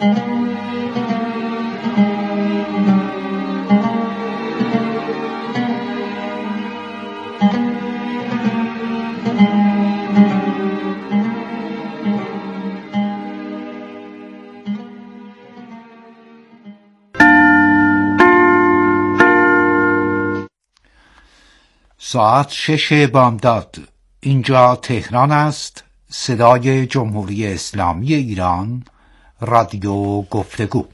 ساعت 6 بامداد. اینجا تهران است، صدای جمهوری اسلامی ایران، رادیو گفتگو.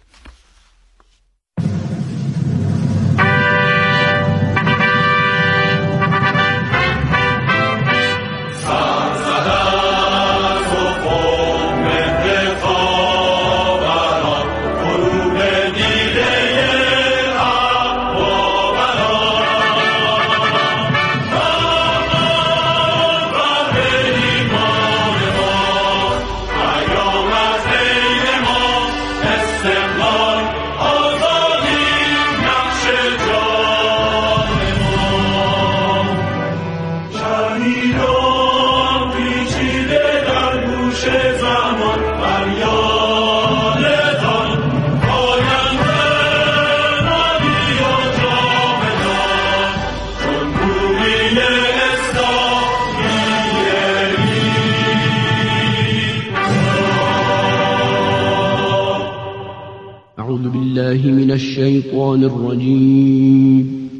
أعوذ بالله من الشيطان الرجيم.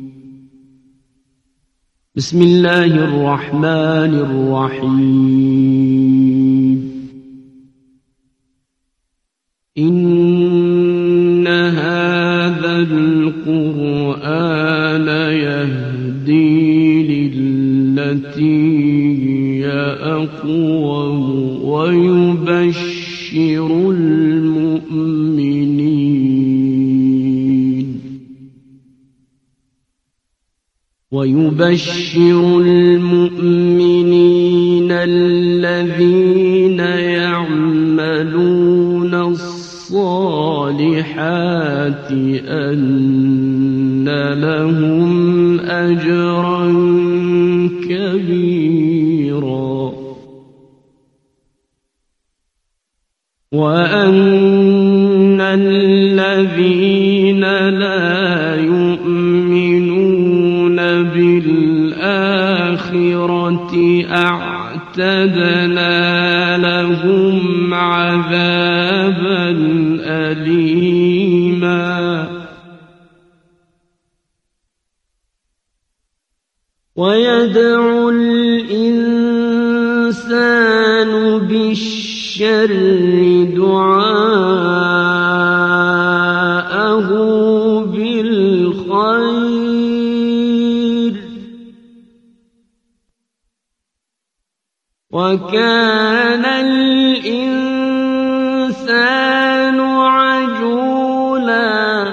بسم الله الرحمن الرحيم. إن هذا القرآن يهدي للتي هي أقوم ويبشر المؤمنين الذين يعملون الصالحات أن لهم أجرا كبيرا وأن الذين لا يؤمنون بالآخرة أعتدنا لهم عذابا أليما ويدعو الإنسان بالشر دعاءه بالخير وكان الإنسان عجولا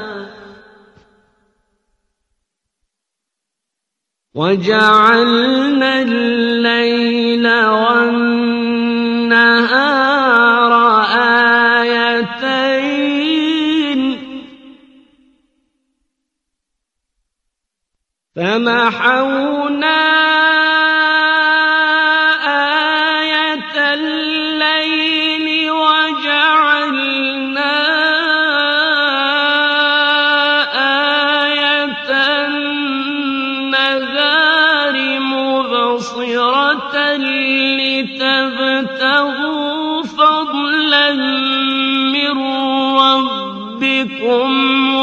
وجعلنا الليل والنهار آيتين فمحونا آية الليل وجعلنا آية النهار مبصرة لتبتغوا فضلا من ربكم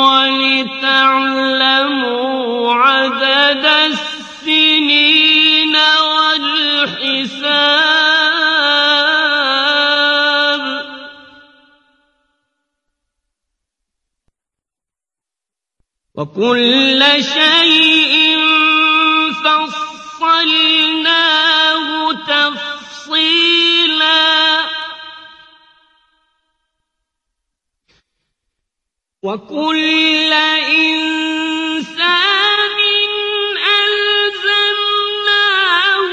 ولتعلموا عدد السنين والحساب وكل شيء فصلناه تفصيلا وكل إنسان ألزمناه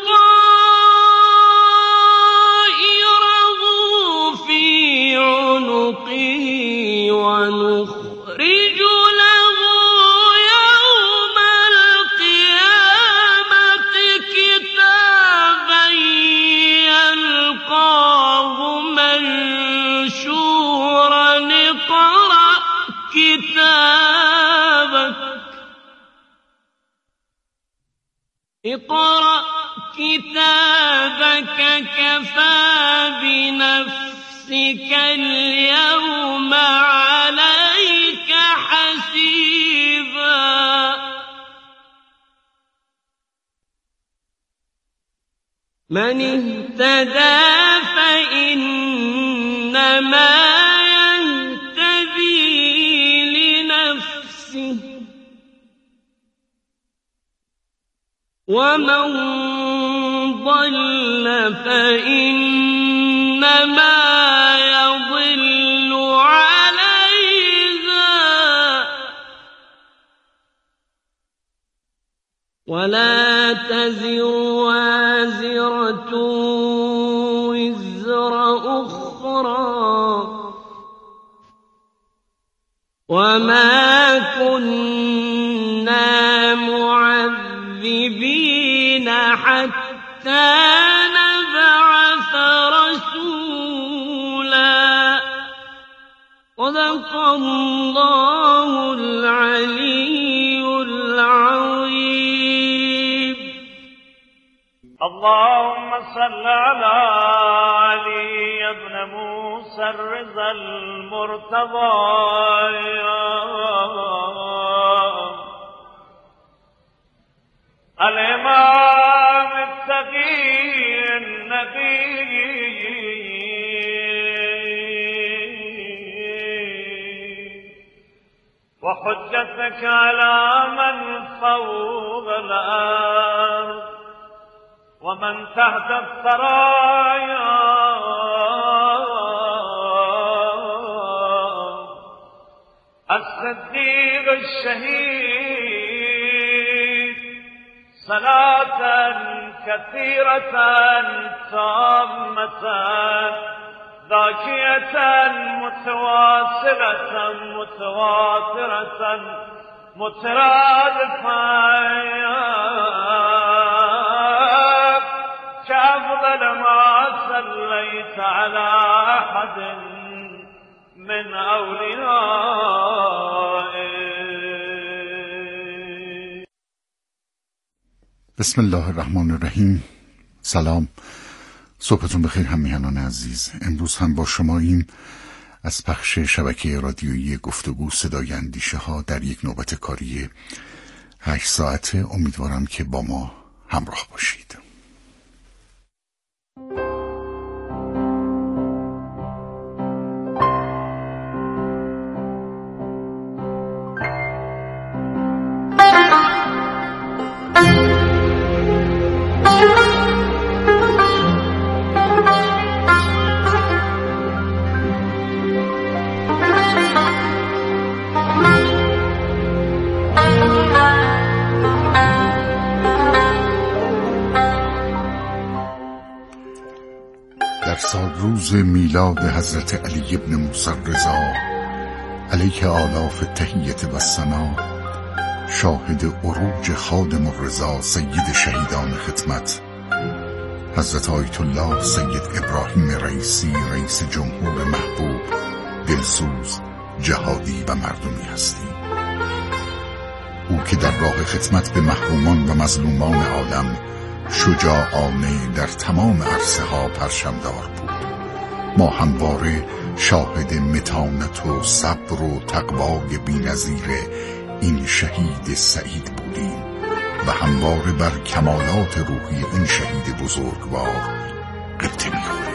طائره في عنقه ونخرج له يوم القيامة كتابا يلقاه منشورا اقرأ كتابك كفى بنفسك اليوم عليك حسيبا من اهتدى فإنما يهتدي لنفسه ومن ضل فإنما يضل عليها ولا تزر وازرة وزر أخرى وما كنا معذبين حتى نبعث رسولا صدق الله العلي العظيم. اللهم صل على علي بن موسى الرضا المرتضى الإمام التقي النبي وحجتك على من فوق الأرض ومن تحت الثرايا الصديق الشهيد صلاة كثيرة تامة ذاكية متواصلة متواترة مترادفة كأفضل ما صليت على أحد من أوليائك. بسم الله الرحمن الرحیم. سلام، صبحتون بخیر هممیهنان عزیز. امروز هم با شماییم از پخش شبکه رادیویی گفتگو صدای اندیشه ها در یک نوبت کاری 8 ساعته. امیدوارم که با ما همراه باشید. روز میلاد حضرت علی ابن موسی الرضا علیه آلاف التحیة و الثنا، شاهد عروج خادم الرضا سید شهیدان خدمت حضرت آیت الله سید ابراهیم رئیسی، رئیس جمهور محبوب، دلسوز، جهادی و مردمی هستیم. او که در راه خدمت به محرومان و مظلومان عالم شجاعانه در تمام عرصه ها پرچمدار بود. ما همواره شاهد متانت و صبر و تقوای بی‌نظیر این شهید سعید بودیم و همواره بر کمالات روحی این شهید بزرگوار غبطه می‌خوریم.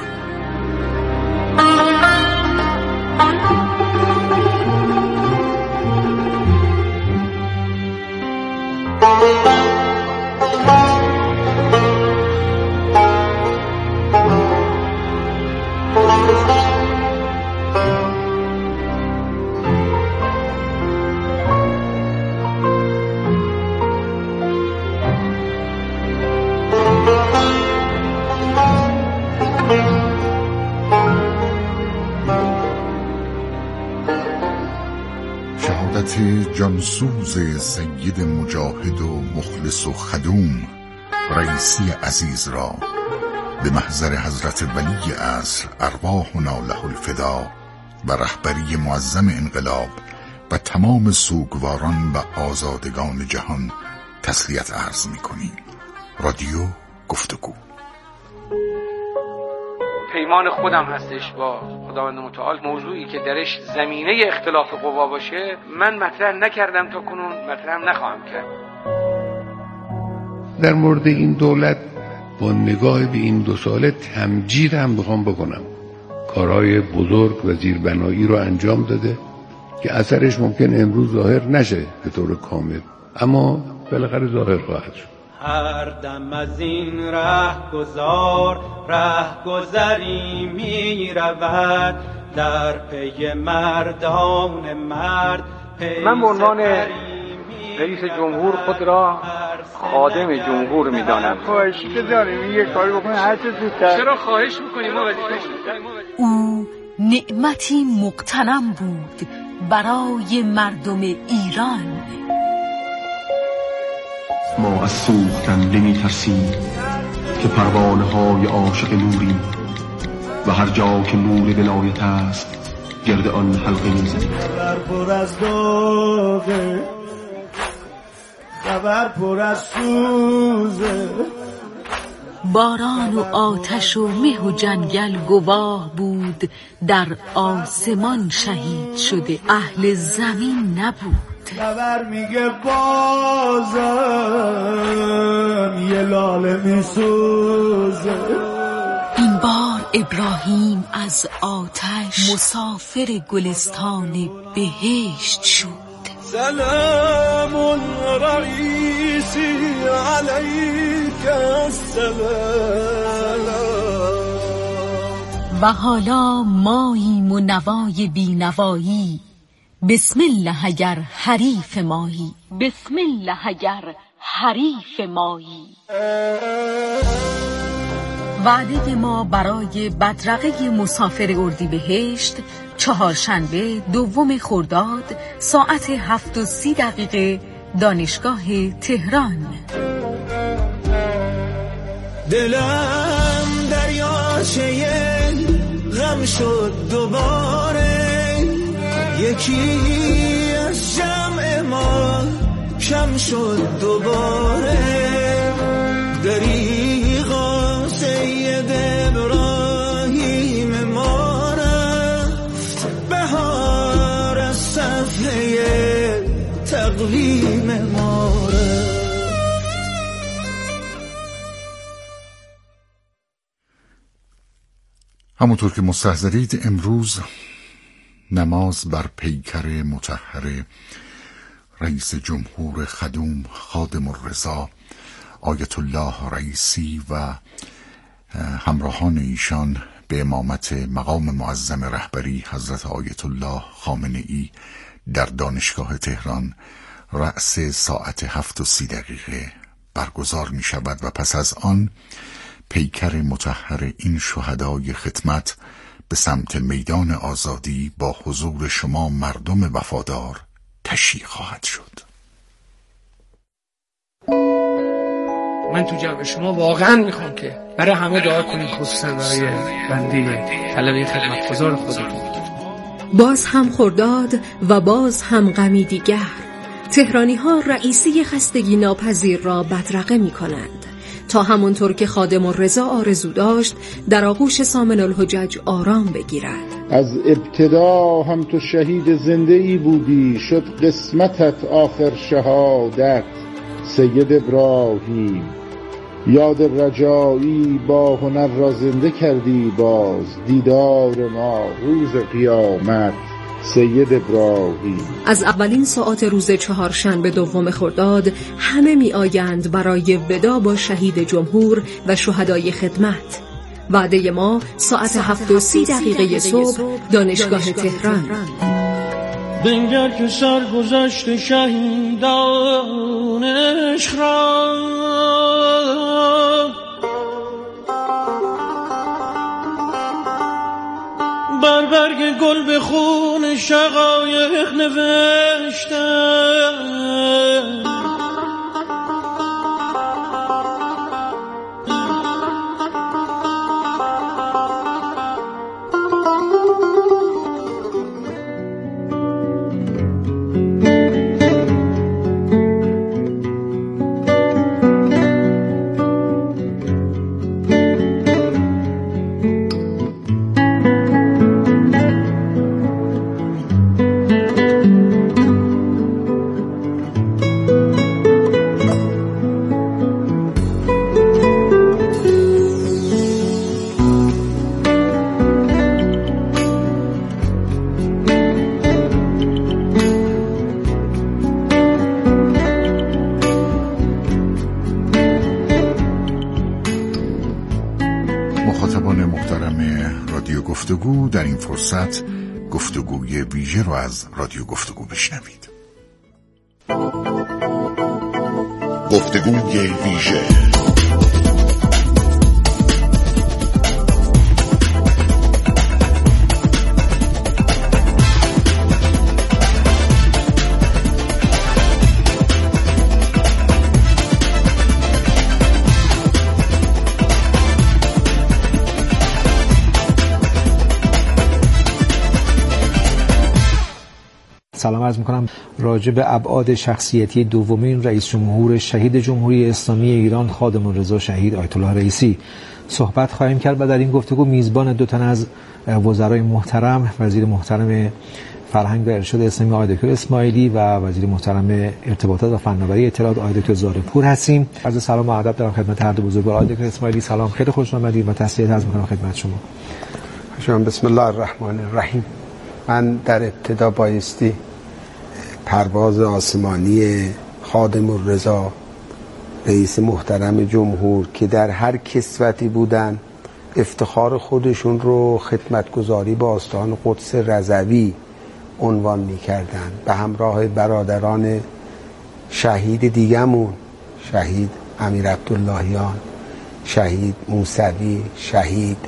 جانسوز سید مجاهد و مخلص و خدوم رئیسی عزیز را به محضر حضرت ولی عصر ارواحنا له الفدا و رهبری معظم انقلاب و تمام سوگواران و آزادگان جهان تسلیت عرض می کنیم. رادیو گفتگو. پیمان خودم هستش با خداوند متعال. موضوعی که درش زمینه اختلاف قوا باشه من مطرح نکردم تا کنون، مطرح نخواهم کرد. در مورد این دولت با نگاه به این 2 ساله تمجید هم بخوام بکنم. کارهای بزرگ و زیربنایی رو انجام داده که اثرش ممکن امروز ظاهر نشه به طور کامل، اما بالاخره ظاهر خواهد شد. هر دم از این رهگذری می رود در پی مردان مرد. من به عنوان رئیس جمهور خود را خادم جمهور می‌دانم. خواهشی که داریم یه کاری بکنیم هر چه زودتر. چرا خواهش می‌کنیم؟ ما او نعمتی مقتنم بود برای مردم ایران. ما از سوختن نمی‌ترسیم که پروانه‌های عاشق نوریم و هر جا که نور ولایت است گرد آن حلقه می‌زنیم. خبر پر از سوزه. باران و آتش و مه و جنگل گواه بود، در آسمان شهید شده اهل زمین نبود. خبر میگه بازم یه لاله میسوزه. این بار ابراهیم از آتش مسافر گلستان بهشت شد. سلام رئیسی علیک السلام. و حالا ماییم و نوای بی نوایی، بسم الله اگر حریف مایی، بسم الله اگر حریف مایی. وعده ما برای بدرقه مسافر اردیبهشت چهارشنبه 2 خرداد ساعت 7:30 دانشگاه تهران. دلم دریاچه غم شد دوباره، یکی از جمع ما کم شد دوباره. دریغا سید ابراهیم ما رفت، بهار از صفحه تقویم ما رفت. همونطور که مستحضرید امروز نماز بر پیکر مطهر رئیس جمهور خدوم خادم الرضا آیت الله رئیسی و همراهان ایشان به امامت مقام معظم رهبری حضرت آیت الله خامنه‌ای در دانشگاه تهران رأس ساعت 7:30 برگزار می شود و پس از آن پیکر مطهر این شهدای خدمت به سمت میدان آزادی با حضور شما مردم وفادار تشییع خواهد شد. من تو جمع شما واقعا میخوام که برای همه دعا کنید، خصوصا برای بنده طلبه خدمتگزار خودتون. باز هم خرداد و باز هم غمی دیگر. تهرانی ها رئیسی خستگی ناپذیر را بدرقه می کنند تا همونطور که خادم الرضا آرزو داشت در آغوش سامن الحجج آرام بگیرد. از ابتدا هم تو شهید زنده ای بودی، شد قسمتت آخر شهادت. سید ابراهیم یاد رجایی با هنر را زنده کردی باز، دیدار ما روز قیامت. سید ابراهیم. از اولین ساعات روز چهارشنبه 2 خرداد همه می آیند برای ودا با شهید جمهور و شهدای خدمت. وعده ما ساعت 7:30 صبح دانشگاه تهران. بنگر که سرگذشت شهیدان عشق را بر برگ گل به خون شقایق نوشتم. مخاطبان محترم رادیو گفتگو، در این فرصت گفتگوی ویژه رو از رادیو گفتگو بشنوید. گفتگوی ویژه. سلام عرض میکنم. راجع به ابعاد شخصیتی دومین رئیس جمهور شهید جمهوری اسلامی ایران خادم الرضا شهید آیت الله رئیسی صحبت خواهیم کرد و در این گفتگو میزبان دو تن از وزرای محترم، وزیر محترم فرهنگ و ارشاد اسلامی آقای دکتر اسماعیلی و وزیر محترم ارتباطات و فناوری اطلاعات آقای دکتر زارع‌پور هستیم. عرض سلام و ادب دارم خدمت هر دو بزرگوار. آقای دکتر اسماعیلی سلام، خیلی خوش آمدید و تسلیت عرض میکنم خدمت شما. بسم الله الرحمن الرحیم. من در ابتدا بایستی پرواز آسمانی خادم الرضا رئیس محترم جمهور که در هر کسوتی بودن افتخار خودشون رو خدمتگزاری به آستان قدس رضوی عنوان می‌کردن، به همراه برادران شهید دیگمون، شهید امیر عبداللهیان، شهید موسوی، شهید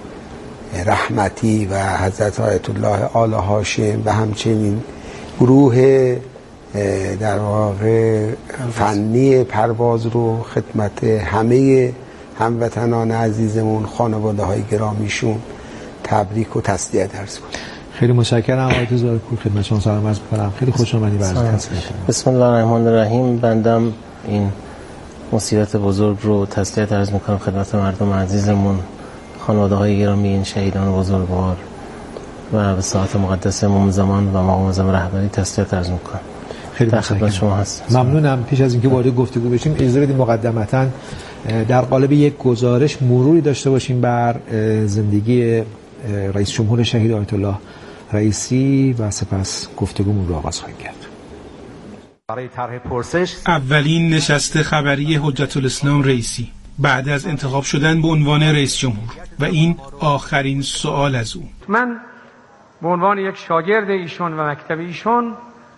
رحمتی و حضرت آیت الله آل هاشم و همچنین گروه در واقع فنی پرواز رو خدمت همه هموطنان عزیزمون، خانواده های گرامیشون تبریک و تسلیت عرض کنم. خیلی متشکرم آقای دکتر زارع‌پور، خدمت شما سلام عرض می‌کنم. خیلی خوش آمدید. بسم الله الرحمن الرحیم. بندم این مصیبت بزرگ رو تسلیت عرض می‌کنم خدمت مردم عزیزمون، خانواده های گرامی این شهیدان بزرگوار و به ساعت مقدس امام زمان و مقام اعظم رهبری تسلیت عرض می‌کنم. خیلی متشکرم. شما هست. ممنونم. پیش از اینکه وارد گفتگو بشیم اجازه بدید مقدمتاً در قالب یک گزارش مروری داشته باشیم بر زندگی رئیس جمهور شهید آیت الله رئیسی و سپس گفتگومون رو آغاز خواهیم کرد. برای طرح پرسش اولین نشست خبری حجت الاسلام رئیسی بعد از انتخاب شدن به عنوان رئیس جمهور و این آخرین سوال از او. من به عنوان یک شاگرد ایشون و مکتب ایشون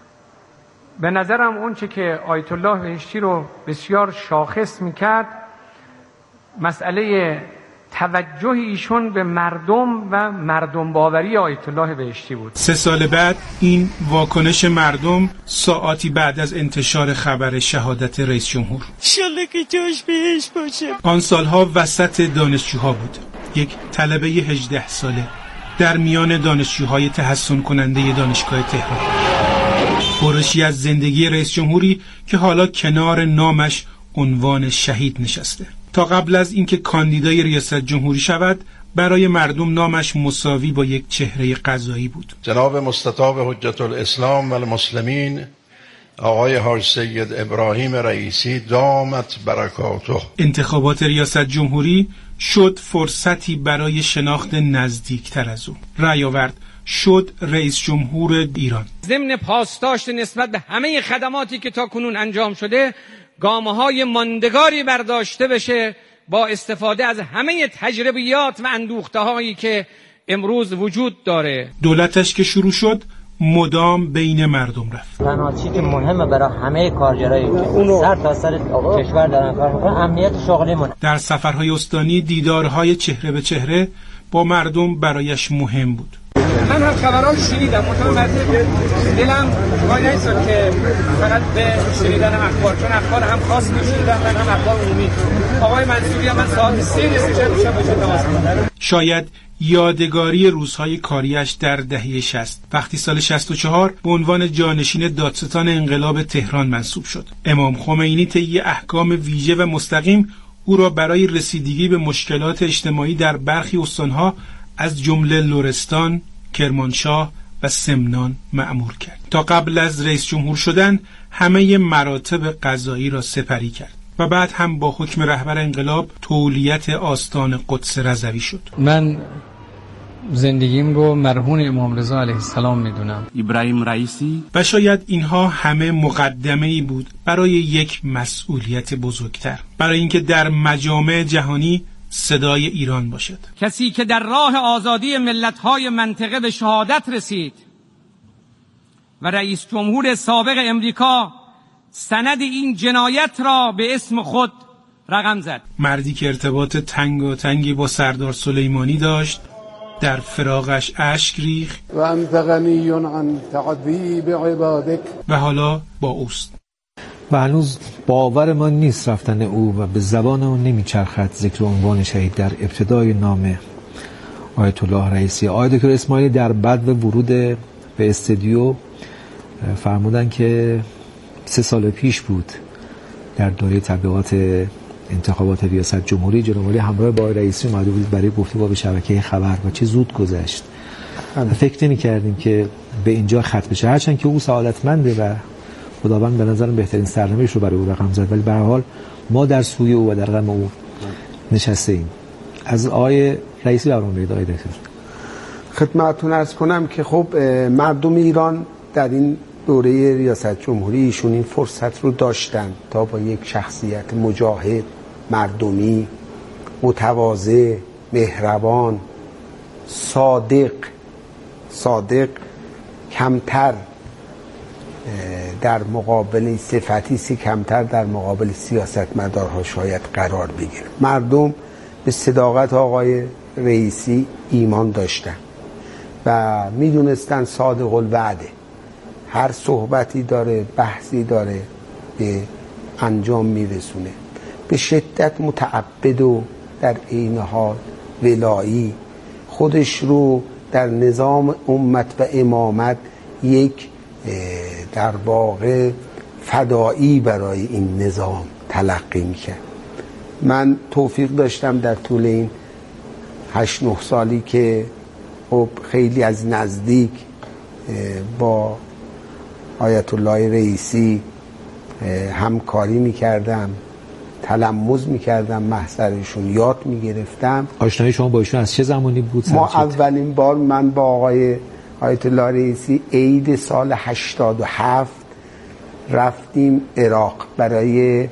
به نظرم اون چه که آیت الله بهشتی رو بسیار شاخص میکرد مسئله توجه ایشون به مردم و مردم باوری آیت الله بهشتی بود. 3 سال بعد این واکنش مردم ساعاتی بعد از انتشار خبر شهادت رئیس جمهور. انشالله که جاش بهش باشه. آن سالها وسط دانشجوها بود. یک طلبه 18 ساله در میان دانشجوهای تحسن کننده دانشگاه تهران. برشی از زندگی رئیس جمهوری که حالا کنار نامش عنوان شهید نشسته. تا قبل از اینکه کاندیدای ریاست جمهوری شود برای مردم نامش مساوی با یک چهره قضایی بود. جناب مستطاب حجت الاسلام و المسلمین آقای حاج سید ابراهیم رئیسی دامت برکاته. انتخابات ریاست جمهوری شد فرصتی برای شناخت نزدیکتر از او. رأی آورد، شد رئیس جمهور ایران. ضمن پاسداشت نسبت به همه خدماتی که تا کنون انجام شده گامه‌های ماندگاری برداشته بشه با استفاده از همه تجربیات و اندوخته‌هایی که امروز وجود داره. دولتش که شروع شد مدام بین مردم رفت. تنها چیزی که مهمه برای همه کارگرایی که سر تا سر کشور دارن کار میکنن امنیت شغلیمون. در سفرهای استانی دیدارهای چهره به چهره با مردم برایش مهم بود. من هم خبران شنیدم متوجه دلم وای نشد که فقط به شنیدن اخبار، چون اخبار هم خاص میشنیدم من هم اخبار عمومی. آقای منصوری هم من ساعت 3 نصف شب باشه نماز می‌خوندم. شاید یادگاری روزهای کاریش در دهه 60 وقتی سال 64 به عنوان جانشین دادستان انقلاب تهران منصوب شد. امام خمینی طی احکام ویژه و مستقیم او را برای رسیدگی به مشکلات اجتماعی در برخی استانها از جمله لرستان، کرمانشاه و سمنان مأمور کرد. تا قبل از رئیس جمهور شدن همه مراتب قضایی را سپری کرد و بعد هم با حکم رهبر انقلاب تولیت آستان قدس رضوی شد. من زندگیم رو مرهون امام رضا علیه السلام میدونم. ابراهیم رئیسی. و شاید اینها همه مقدمه‌ای بود برای یک مسئولیت بزرگتر، برای اینکه در مجامع جهانی صدای ایران باشد. کسی که در راه آزادی ملت‌های منطقه به شهادت رسید و رئیس جمهور سابق امریکا سند این جنایت را به اسم خود رقم زد. مردی که ارتباط تنگی با سردار سلیمانی داشت، در فراقش اشک ریخت و انت غنی عن تعذیب عبادک و حالا با اوست. و هنوز باور ما نیست رفتن او و به زبان او نمیچرخد ذکر عنوان شهید در ابتدای نام آیت الله رئیسی. آقای دکتر اسماعیلی در بعد ورود به استودیو فرمودن که 3 سال پیش بود در دوره تبلیغات انتخابات ریاست جمهوری جناب عالی همراه با رئیسی اومده بود برای گفتگو به شبکه خبر و چه زود گذشت. فکر نمی‌کردیم که به اینجا ختم بشه، هرچند که او سعادتمنده و خداوند به نظرم بهترین سرنوشت رو برای او رقم زد، ولی به هر حال ما در سوی او و در غم او نشسته ایم. از آقای رئیسی برنامه آقای دکتر خدمتتون عرض کنم که خب مردم ایران در این دوره ریاست جمهوری ایشون این فرصت رو داشتن تا با یک شخصیت مجاهد، مردمی، متواضع، مهربان، صادق کمتر در مقابل صفتی کمتر در مقابل سیاستمدارها شاید قرار بگیره. مردم به صداقت آقای رئیسی ایمان داشتن و میدونستن صادق الوعده، هر صحبتی داره، بحثی داره، به انجام میرسونه. به شدت متعبد و در عین حال ولایی، خودش رو در نظام امت و امامت یک در واقع فدایی برای این نظام تلقی میکرد. من توفیق داشتم در طول این 8-9 سالی که خیلی از نزدیک با آیت الله رئیسی همکاری میکردم، تلمذ میکردم، محضرشون یاد میگرفتم. آشنایی شما با ایشون از چه زمانی بود؟ ما اولین بار من با آقای آیت الله رئیسی عید سال 87 رفتیم عراق برای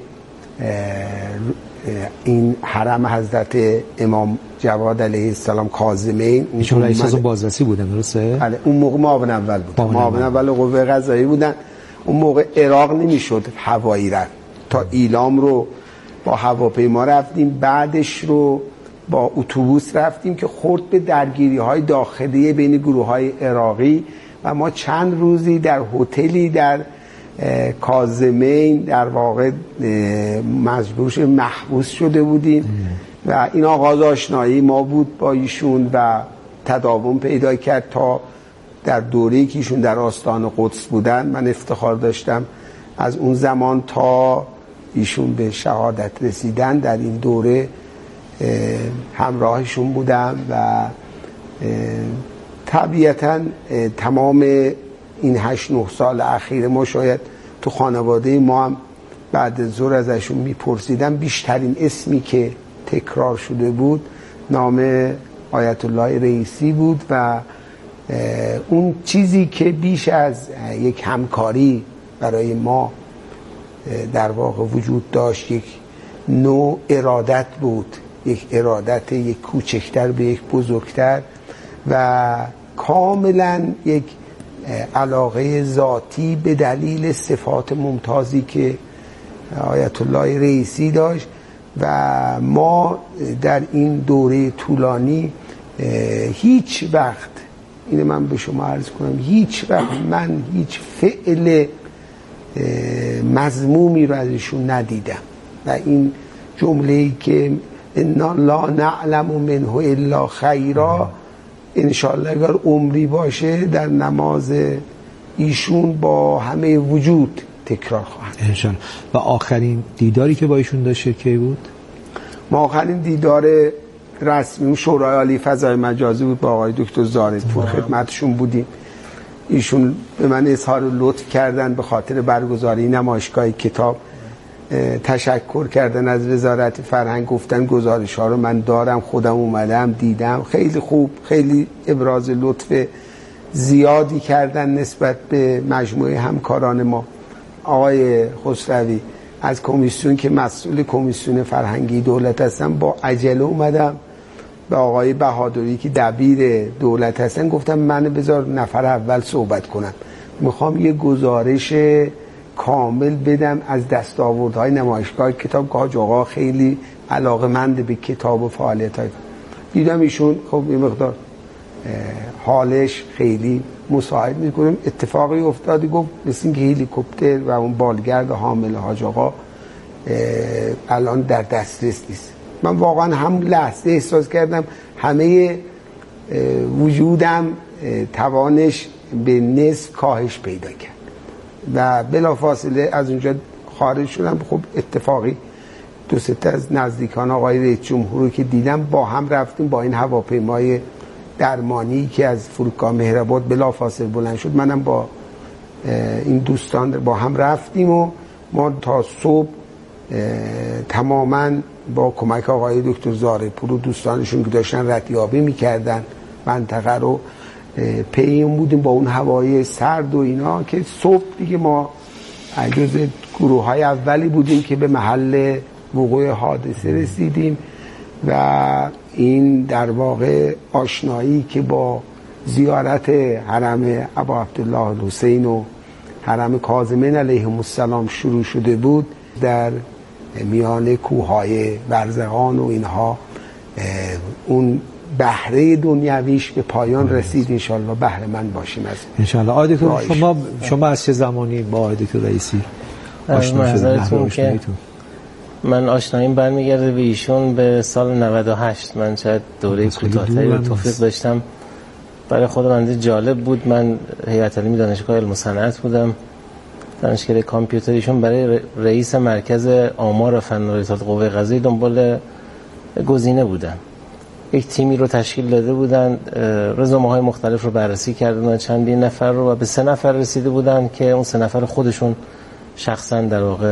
این حرم حضرت امام جواد علیه السلام کاظمین. ایشون رئیس اعظم بازرسی بودن درسته؟ بله، اون موقع معاون اول بود، معاون اول قوه قضاییه بودن. اون موقع عراق نمیشد هوایی رفت، تا ایلام رو با هواپیما رفتیم، بعدش رو با اتوبوس رفتیم که خورد به درگیری‌های داخلی بین گروه‌های عراقی و ما چند روزی در هتلی در کاظمین در واقع مجبور محبوس شده بودیم و این آغاز آشنایی ما بود با ایشون و تداوم پیدا کرد تا در دوره‌ای که ایشون در آستان قدس بودن. من افتخار داشتم از اون زمان تا ایشون به شهادت رسیدن در این دوره همراهشون بودم و طبیعتاً تمام این 8-9 سال اخیر ما شاید تو خانواده ما هم بعد از ظهر ازشون میپرسیدم، بیشترین اسمی که تکرار شده بود نام آیت الله رئیسی بود و اون چیزی که بیش از یک همکاری برای ما در واقع وجود داشت یک نوع ارادت بود، یک ارادت یک کوچکتر به یک بزرگتر و کاملا یک علاقه ذاتی به دلیل صفات ممتازی که آیت الله رئیسی داشت و ما در این دوره طولانی هیچ وقت، اینه من به شما عرض کنم، هیچ وقت من هیچ فعل مذمومی رو ازشون ندیدم و این جمله‌ای که انا لا نعلم منه الا خیرا انشاءالله اگر عمری باشه در نماز ایشون با همه وجود تکرار خواهد انشاءالله. و آخرین دیداری که با ایشون داشته کی بود؟ ما آخرین دیدار رسمی شورای عالی فضای مجازی بود، با آقای دکتر زاردپور خدمتشون بودیم. ایشون به من اظهار لطف کردن به خاطر برگزاری نمایشگاه کتاب، تشکر کردن از وزارت فرهنگ، گفتن گزارش ها رو من دارم، خودم اومدم دیدم، خیلی خوب، خیلی ابراز لطف زیادی کردن نسبت به مجموعه همکاران ما. آقای خسروی از کمیسیون که مسئول کمیسیون فرهنگی دولت هستم با عجله اومدم به آقای بهادری که دبیر دولت هستن گفتم من بذار نفر اول صحبت کنم، میخوام یه گزارش کامل بدم از دستاوردهای نمایشگاه کتاب که حاج آقا خیلی علاقه‌مند به کتاب و فعالیت‌های. دیدم ایشون خب یه مقدار حالش خیلی مساعد میکنم. اتفاقی افتاد، گفت مثل اینکه هلیکوپتر و اون بالگرد حامل حاج آقا الان در دسترس نیست. من واقعا همون لحظه احساس کردم همه وجودم توانش به نصف کاهش پیدا کرد و بلافاصله از اونجا خارج شدم. خب اتفاقی دو سه تا از نزدیکان آقای رئیس جمهور که دیدم با هم رفتیم با این هواپیمای درمانی که از فرودگاه مهرآباد بلافاصله بلند شد. منم با این دوستان با هم رفتیم و ما تا صبح تماما با کمک آقای دکتر زارع‌پور و دوستانشون که داشتن ردیابی میکردن منطقه رو پیون بودیم با اون هوای سرد و اینا که صبح دیگه ما جز گروه های اولی بودیم که به محل وقوع حادثه رسیدیم و این در واقع آشنایی که با زیارت حرم ابا عبدالله الحسین و حرم کاظمین علیهم السلام شروع شده بود در میان کوههای برزغان و اینها اون بهره دنیویش به پایان رسید. انشالله بهره من باشیم از انشالله. آقای دکتر شما از چه زمانی با آقای دکتر رئیسی آشنا شدید؟ من آشناییم برمیگرده به ایشون به سال 98. من شاید دوره کوتاه‌تری رو توفیق داشتم. برای خود من جالب بود. من هیئت علمی دانشگاه علم و صنعت بودم، دانشکده کامپیوتر. ایشون برای رئیس مرکز آمار و فن و ارتباط قوه قضاییه دنبال گزینه بودن. یک تیمی رو تشکیل داده بودن، رزومه‌های مختلف رو بررسی کردن، چندین نفر رو و به 3 نفر رسیده بودن که اون 3 نفر خودشون شخصا در واقع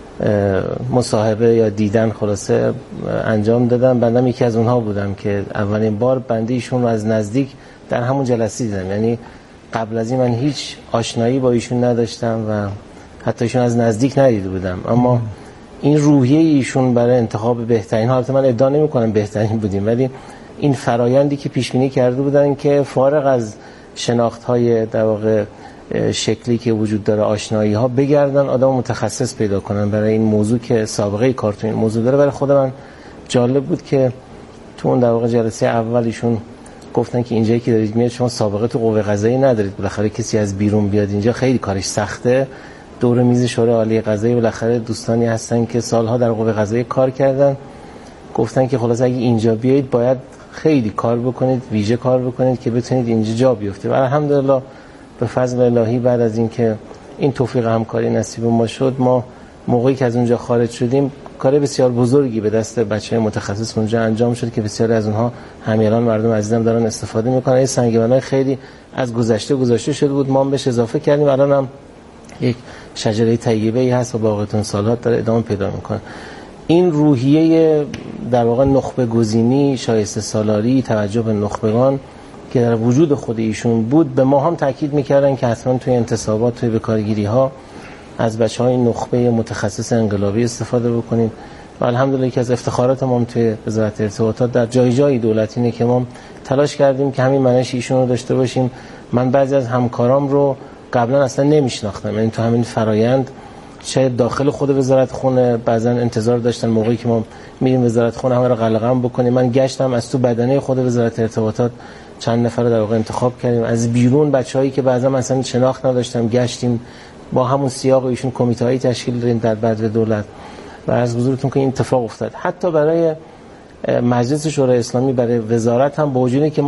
مصاحبه یا دیدن خلاصه انجام دادم. بندم یکی از اونها بودم که اولین بار بنده ایشون رو از نزدیک در همون جلسه دیدم. یعنی قبل از این من هیچ آشنایی با ایشون نداشتم و حتی ایشون از نزدیک ندیده بودم، اما این روحیه ایشون برای انتخاب بهترین، حالت من ادعا نمی‌کنم بهترین بودیم، ولی این فرایندی که پیش بینی کرده بودن که فارغ از شناخت‌های در واقع شکلی که وجود داره، آشنایی ها، بگردن آدم متخصص پیدا کنن برای این موضوع که سابقه کار تو این موضوع داره. برای خود من جالب بود که تو اون در واقع جلسه اولیشون گفتن که اینجایی که دارید میاد شما سابقه تو قوه قضاییه ندارید، بالاخره کسی از بیرون بیاد اینجا خیلی کارش سخته. دور میز شورای عالی قضایی بالاخره دوستانی هستن که سالها در قوه قضاییه کار کردن، گفتن که خلاص اگه اینجا بیایید باید خیلی کار بکنید، ویژه کار بکنید که بتونید اینجا جا بیفته. و الحمدلله به فضل الهی بعد از اینکه این توفیق همکاری نصیب ما شد، ما موقعی که از اونجا خارج شدیم کار بسیار بزرگی به دست بچه‌های متخصص اونجا انجام شد که بسیاری از اونها همیهنان مردم عزیزم دارن استفاده میکنن. این سنگ‌بنای خیلی از گذشته شده بود، ما هم بهش اضافه کردیم. الان هم یک شجره طیبه‌ای هست و باقیتون سالات داره ادامه پیدا میکنه. این روحیه در واقع نخبه گزینی، شایسته سالاری، توجه به نخبگان که در وجود خود ایشون بود، به ما هم تاکید میکردن که حتما توی انتصابات، توی بکارگیری ها از بچهای نخبه متخصص انقلابی استفاده بکنیم. و الحمدلله یکی از افتخارات ما توی وزارت ارتباطات در جای دولتی اینه که ما تلاش کردیم که همین منش ایشون رو داشته باشیم. من بعضی از همکارام رو قبلا اصلا نمیشناختم، یعنی تو همین فرایند شاید داخل خود وزارت خونه بعضا انتظار داشتن موقعی که ما میریم وزارت خونه همه رو قلقم بکنیم. من گشتم از تو بدنه خود وزارت ارتباطات چند نفر رو در واقع انتخاب کردیم، از بیرون بچه‌هایی که بعضا مثلا شناخت نداشتم گشتیم، با همون سیاق ایشون کمیته‌ای تشکیل دادیم در بدر دولت و از حضورتون که این اتفاق افتاد. حتی برای مجلس شورای اسلامی، برای وزارت هم با وجودی که